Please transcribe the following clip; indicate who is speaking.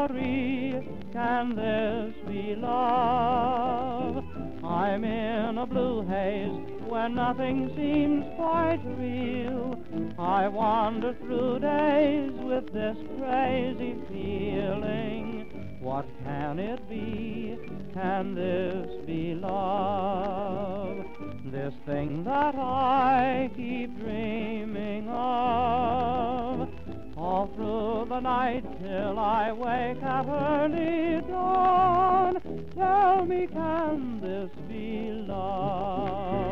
Speaker 1: mystery. Can this be love? I'm in a blue haze where nothing seems quite real. I wander through days with this crazy feeling. What can it be? Can this be love? This thing that I keep dreaming of, all through the night till I wake at early dawn. Tell me, can this be love?